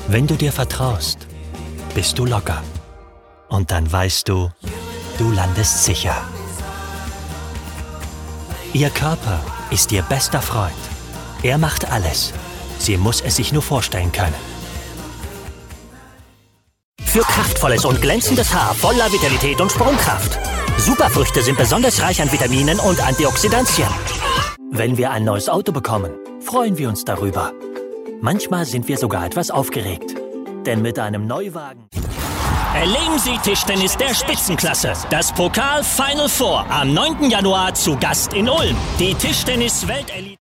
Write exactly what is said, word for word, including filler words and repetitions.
Wenn du dir vertraust, bist du locker. Und dann weißt du, du landest sicher. Ihr Körper ist ihr bester Freund. Er macht alles. Sie muss es sich nur vorstellen können. Für kraftvolles und glänzendes Haar voller Vitalität und Sprungkraft. Superfrüchte sind besonders reich an Vitaminen und Antioxidantien. Wenn wir ein neues Auto bekommen, freuen wir uns darüber. Manchmal sind wir sogar etwas aufgeregt. Denn mit einem Neuwagen... Erleben Sie Tischtennis der Spitzenklasse. Das Pokal Final Four am neunten Januar zu Gast in Ulm. Die Tischtennis-Weltelite...